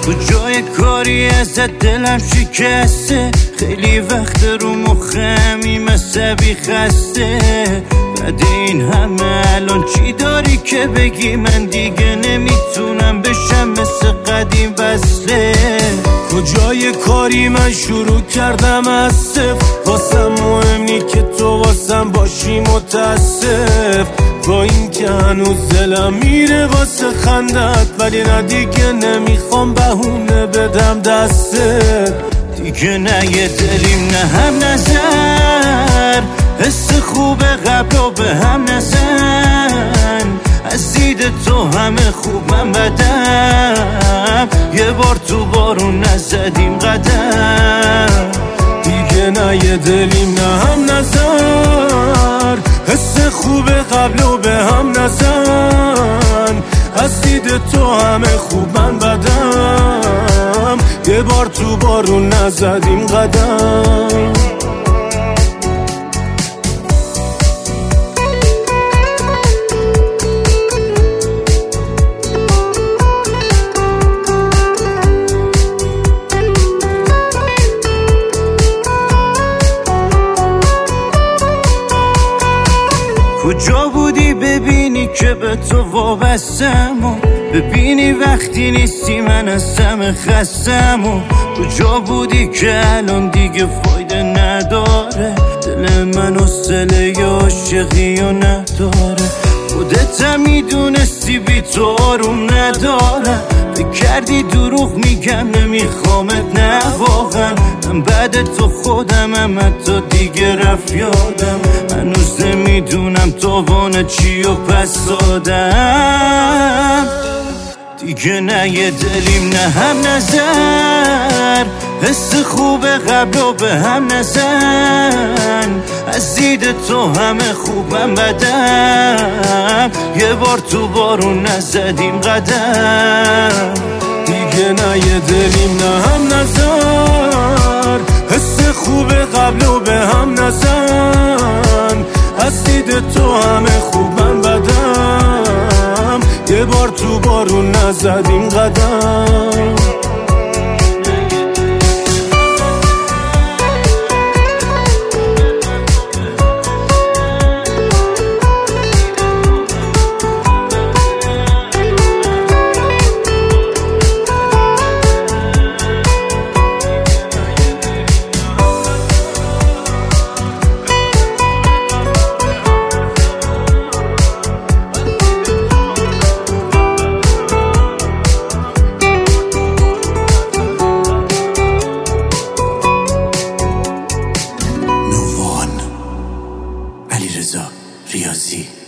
کجای کاری ازت دلم شکسته، خیلی وقت رو مخمی مصبی خسته. بعد این همه الان چی داری که بگی؟ من دیگه نمیتونم بشم مثل قدیم وصله. کجای کاری من شروع کردم از صفر، واسم مهم نی که تو واسم باشی متاسف. با این که هنوز دلم میره واسه خندت، ولی نه دیگه نمیخوام بهونه بدم دستت. دیگه نه یه دلیم نه هم نظر، حس خوب قبل و به هم نزن. از دید تو همه خوب من بدم، یه بار تو بارون نزدیم قدم. دیگه نه یه دلیم نه هم نظر، حس خوب قبل و به هم نزن. از دید تو همه خوب من بدم، یه بار تو بارون نزدیم قدم. کجا بودی ببینی که به تو وابستم، و ببینی وقتی نیستی من از همه خستم. و کجا بودی که الان دیگه فایده نداره، دل من حوصله عاشقی و نداره. خودت هم میدونستی بی تو آروم ندارم، فکر کردی دروغ میگم نمیخوامت، نه واقعا من بعد تو خودمم، حتی دیگه رفت یادم. هنوز نمیدونم تاوان چی و پس دادم. دیگه نه یه دلیم نه هم نظر، حس خوب قبل و به هم نزن. از دید تو همه خوبم بدم، یه بار تو بارون نزدیم قدم. دیگه نه یه دلیم نه هم نظر، حس خوب قبل و به هم نزن. از دید تو همه خوبم بدم، یه بار تو بارون نزدیم قدم. علیرضا ریاضی.